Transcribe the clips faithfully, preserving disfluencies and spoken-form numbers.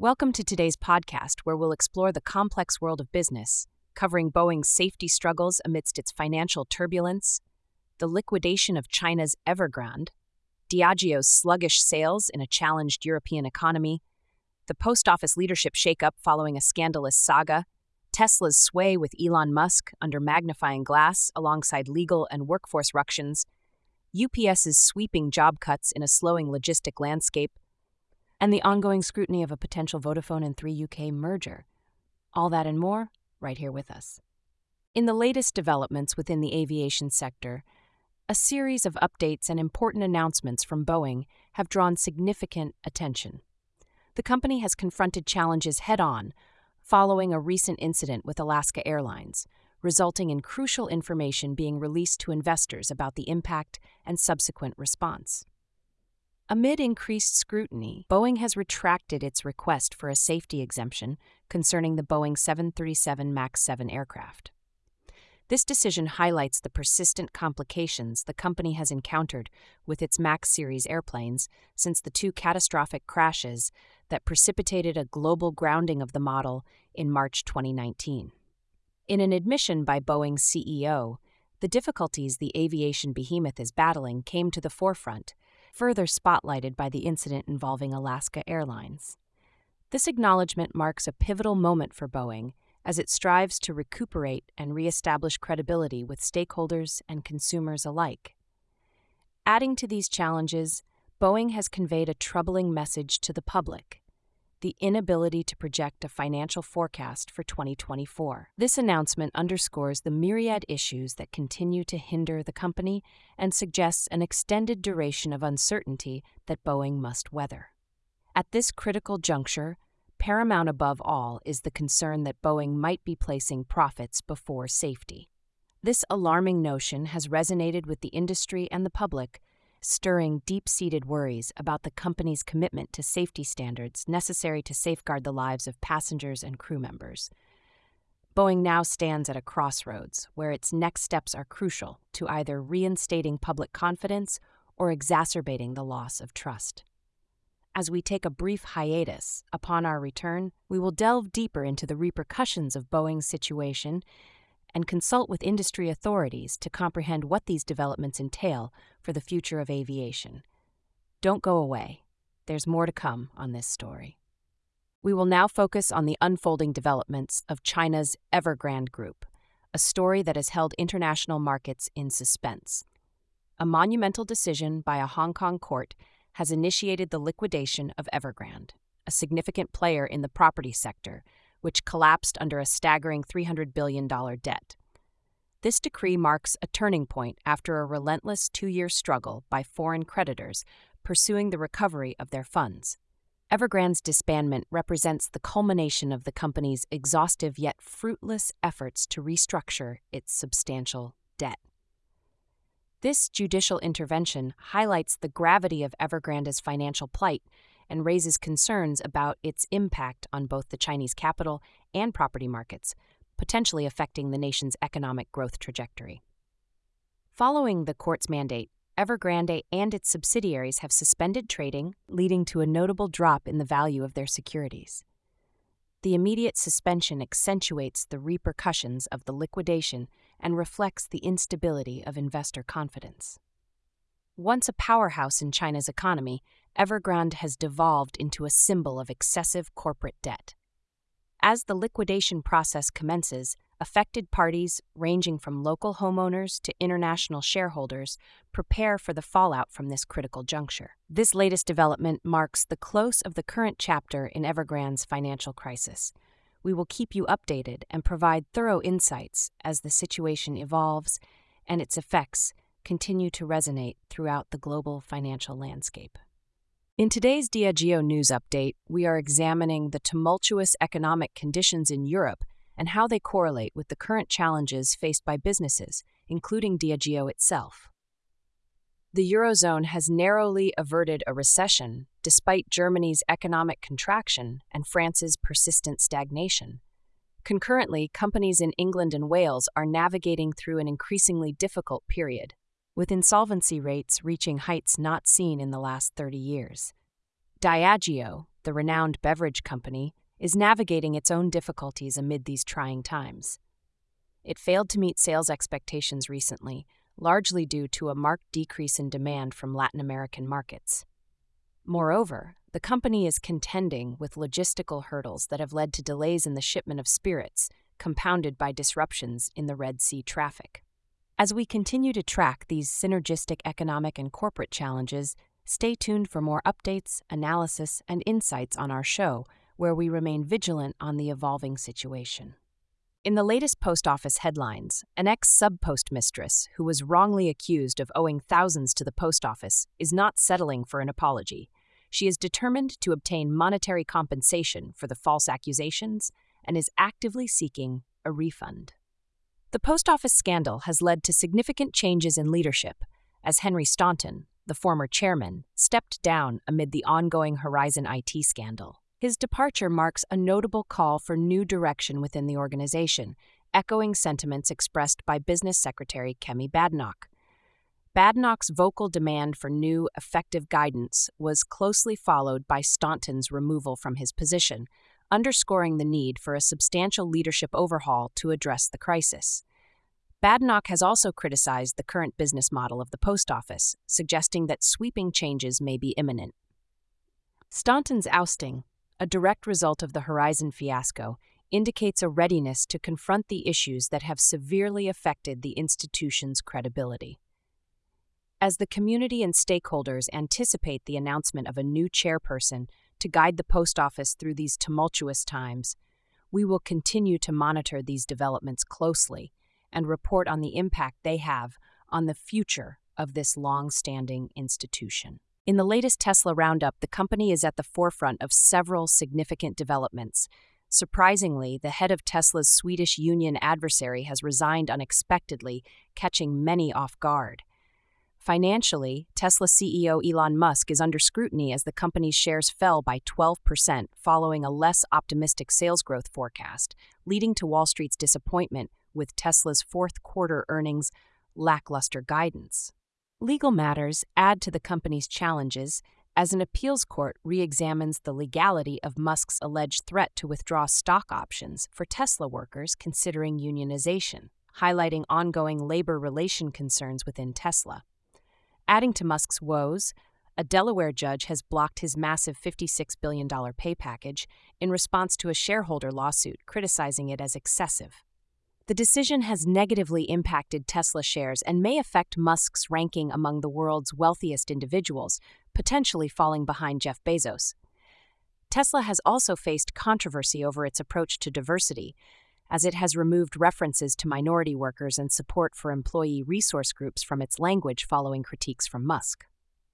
Welcome to today's podcast, where we'll explore the complex world of business, covering Boeing's safety struggles amidst its financial turbulence, the liquidation of China's Evergrande, Diageo's sluggish sales in a challenged European economy, the post office leadership shakeup following a scandalous saga, Tesla's sway with Elon Musk under magnifying glass alongside legal and workforce ructions, UPS's sweeping job cuts in a slowing logistic landscape, and the ongoing scrutiny of a potential Vodafone and three U K merger. All that and more, right here with us. In the latest developments within the aviation sector, a series of updates and important announcements from Boeing have drawn significant attention. The company has confronted challenges head-on following a recent incident with Alaska Airlines, resulting in crucial information being released to investors about the impact and subsequent response. Amid increased scrutiny, Boeing has retracted its request for a safety exemption concerning the Boeing seven thirty-seven MAX seven aircraft. This decision highlights the persistent complications the company has encountered with its MAX series airplanes since the two catastrophic crashes that precipitated a global grounding of the model in March twenty nineteen. In an admission by Boeing's C E O, the difficulties the aviation behemoth is battling came to the forefront, further spotlighted by the incident involving Alaska Airlines. This acknowledgement marks a pivotal moment for Boeing as it strives to recuperate and reestablish credibility with stakeholders and consumers alike. Adding to these challenges, Boeing has conveyed a troubling message to the public: the inability to project a financial forecast for twenty twenty-four. This announcement underscores the myriad issues that continue to hinder the company and suggests an extended duration of uncertainty that Boeing must weather. At this critical juncture, paramount above all is the concern that Boeing might be placing profits before safety. This alarming notion has resonated with the industry and the public, stirring deep-seated worries about the company's commitment to safety standards necessary to safeguard the lives of passengers and crew members. Boeing now stands at a crossroads where its next steps are crucial to either reinstating public confidence or exacerbating the loss of trust. As we take a brief hiatus, upon our return, we will delve deeper into the repercussions of Boeing's situation and consult with industry authorities to comprehend what these developments entail for the future of aviation. Don't go away. There's more to come on this story. We will now focus on the unfolding developments of China's Evergrande Group, a story that has held international markets in suspense. A monumental decision by a Hong Kong court has initiated the liquidation of Evergrande, a significant player in the property sector, which collapsed under a staggering three hundred billion dollars debt. This decree marks a turning point after a relentless two-year struggle by foreign creditors pursuing the recovery of their funds. Evergrande's disbandment represents the culmination of the company's exhaustive yet fruitless efforts to restructure its substantial debt. This judicial intervention highlights the gravity of Evergrande's financial plight and raises concerns about its impact on both the Chinese capital and property markets, potentially affecting the nation's economic growth trajectory. Following the court's mandate, Evergrande and its subsidiaries have suspended trading, leading to a notable drop in the value of their securities. The immediate suspension accentuates the repercussions of the liquidation and reflects the instability of investor confidence. Once a powerhouse in China's economy, Evergrande has devolved into a symbol of excessive corporate debt. As the liquidation process commences, affected parties, ranging from local homeowners to international shareholders, prepare for the fallout from this critical juncture. This latest development marks the close of the current chapter in Evergrande's financial crisis. We will keep you updated and provide thorough insights as the situation evolves and its effects continue to resonate throughout the global financial landscape. In today's Diageo News Update, we are examining the tumultuous economic conditions in Europe and how they correlate with the current challenges faced by businesses, including Diageo itself. The Eurozone has narrowly averted a recession despite Germany's economic contraction and France's persistent stagnation. Concurrently, companies in England and Wales are navigating through an increasingly difficult period, with insolvency rates reaching heights not seen in the last thirty years. Diageo, the renowned beverage company, is navigating its own difficulties amid these trying times. It failed to meet sales expectations recently, largely due to a marked decrease in demand from Latin American markets. Moreover, the company is contending with logistical hurdles that have led to delays in the shipment of spirits, compounded by disruptions in the Red Sea traffic. As we continue to track these synergistic economic and corporate challenges, stay tuned for more updates, analysis, and insights on our show, where we remain vigilant on the evolving situation. In the latest post office headlines, an ex-sub-postmistress who was wrongly accused of owing thousands to the post office is not settling for an apology. She is determined to obtain monetary compensation for the false accusations and is actively seeking a refund. The post office scandal has led to significant changes in leadership, as Henry Staunton, the former chairman, stepped down amid the ongoing Horizon I T scandal. His departure marks a notable call for new direction within the organization, echoing sentiments expressed by Business Secretary Kemi Badenoch. Badenoch's vocal demand for new, effective guidance was closely followed by Staunton's removal from his position, underscoring the need for a substantial leadership overhaul to address the crisis. Badenoch has also criticized the current business model of the post office, suggesting that sweeping changes may be imminent. Staunton's ousting, a direct result of the Horizon fiasco, indicates a readiness to confront the issues that have severely affected the institution's credibility. As the community and stakeholders anticipate the announcement of a new chairperson to guide the post office through these tumultuous times, we will continue to monitor these developments closely and report on the impact they have on the future of this long-standing institution. In the latest Tesla roundup, the company is at the forefront of several significant developments. Surprisingly, the head of Tesla's Swedish union adversary has resigned unexpectedly, catching many off guard. Financially, Tesla C E O Elon Musk is under scrutiny as the company's shares fell by twelve percent following a less optimistic sales growth forecast, leading to Wall Street's disappointment with Tesla's fourth quarter earnings lackluster guidance. Legal matters add to the company's challenges as an appeals court re-examines the legality of Musk's alleged threat to withdraw stock options for Tesla workers considering unionization, highlighting ongoing labor relation concerns within Tesla. Adding to Musk's woes, a Delaware judge has blocked his massive fifty-six billion dollars pay package in response to a shareholder lawsuit criticizing it as excessive. The decision has negatively impacted Tesla shares and may affect Musk's ranking among the world's wealthiest individuals, potentially falling behind Jeff Bezos. Tesla has also faced controversy over its approach to diversity, as it has removed references to minority workers and support for employee resource groups from its language following critiques from Musk.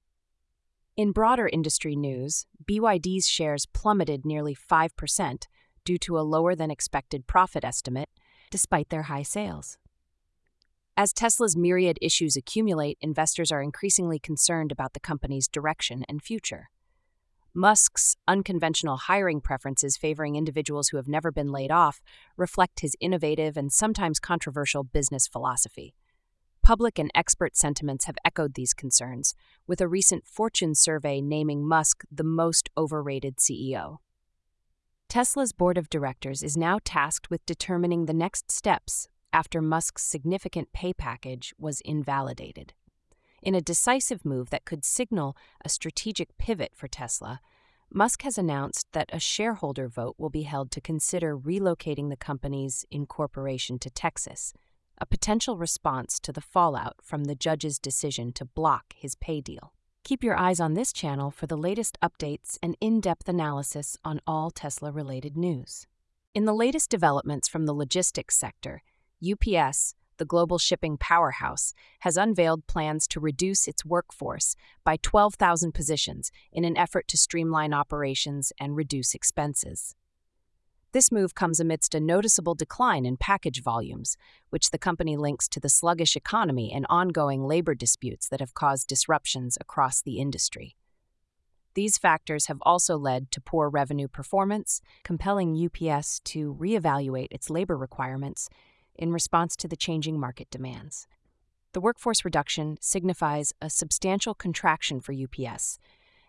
In broader industry news, B Y D's shares plummeted nearly five percent due to a lower-than-expected profit estimate, despite their high sales. As Tesla's myriad issues accumulate, investors are increasingly concerned about the company's direction and future. Musk's unconventional hiring preferences favoring individuals who have never been laid off reflect his innovative and sometimes controversial business philosophy. Public and expert sentiments have echoed these concerns, with a recent Fortune survey naming Musk the most overrated C E O. Tesla's board of directors is now tasked with determining the next steps after Musk's significant pay package was invalidated. In a decisive move that could signal a strategic pivot for Tesla, Musk has announced that a shareholder vote will be held to consider relocating the company's incorporation to Texas, a potential response to the fallout from the judge's decision to block his pay deal. Keep your eyes on this channel for the latest updates and in-depth analysis on all Tesla-related news. In the latest developments from the logistics sector, U P S, the global shipping powerhouse, has unveiled plans to reduce its workforce by twelve thousand positions in an effort to streamline operations and reduce expenses. This move comes amidst a noticeable decline in package volumes, which the company links to the sluggish economy and ongoing labor disputes that have caused disruptions across the industry. These factors have also led to poor revenue performance, compelling U P S to reevaluate its labor requirements in response to the changing market demands. The workforce reduction signifies a substantial contraction for U P S,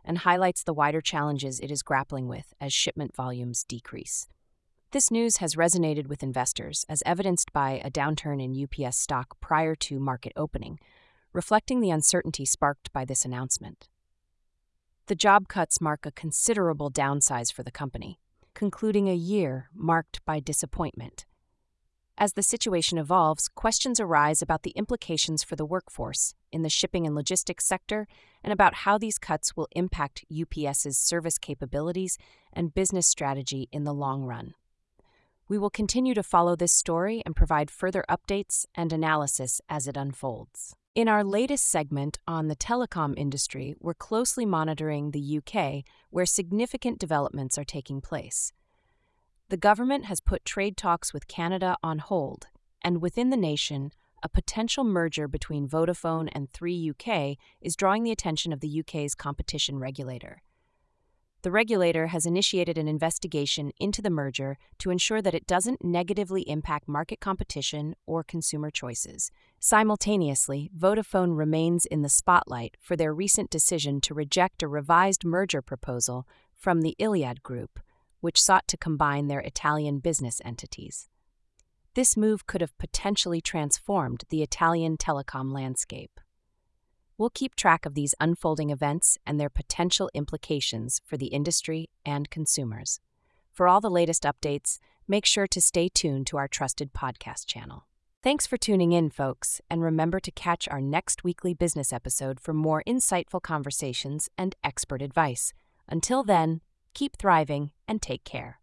and highlights the wider challenges it is grappling with as shipment volumes decrease. This news has resonated with investors, as evidenced by a downturn in U P S stock prior to market opening, reflecting the uncertainty sparked by this announcement. The job cuts mark a considerable downsize for the company, concluding a year marked by disappointment. As the situation evolves, questions arise about the implications for the workforce in the shipping and logistics sector and about how these cuts will impact U P S's service capabilities and business strategy in the long run. We will continue to follow this story and provide further updates and analysis as it unfolds. In our latest segment on the telecom industry, we're closely monitoring the U K, where significant developments are taking place. The government has put trade talks with Canada on hold, and within the nation, a potential merger between Vodafone and three U K is drawing the attention of the U K's competition regulator. The regulator has initiated an investigation into the merger to ensure that it doesn't negatively impact market competition or consumer choices. Simultaneously, Vodafone remains in the spotlight for their recent decision to reject a revised merger proposal from the Iliad Group, which sought to combine their Italian business entities. This move could have potentially transformed the Italian telecom landscape. We'll keep track of these unfolding events and their potential implications for the industry and consumers. For all the latest updates, make sure to stay tuned to our trusted podcast channel. Thanks for tuning in, folks, and remember to catch our next weekly business episode for more insightful conversations and expert advice. Until then, keep thriving and take care.